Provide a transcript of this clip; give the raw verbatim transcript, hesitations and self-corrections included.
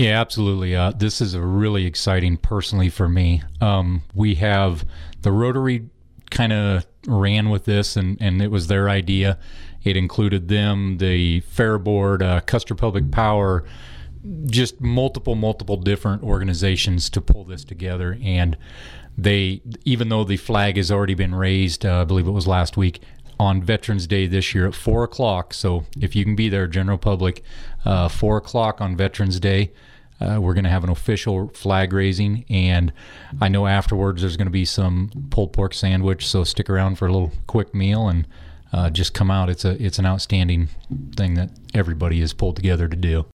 Yeah, absolutely. Uh, this is a really exciting personally for me. Um, we have the Rotary kind of ran with this, and, and it was their idea. It included them, the Fair Board, uh, Custer Public Power, just multiple, multiple different organizations to pull this together. And they, even though the flag has already been raised, uh, I believe it was last week, on Veterans Day this year at four o'clock. So if you can be there, general public, uh, four o'clock on Veterans Day, uh, we're going to have an official flag raising. And I know afterwards there's going to be some pulled pork sandwich. So stick around for a little quick meal and uh, just come out. It's a it's an outstanding thing that everybody is pulled together to do.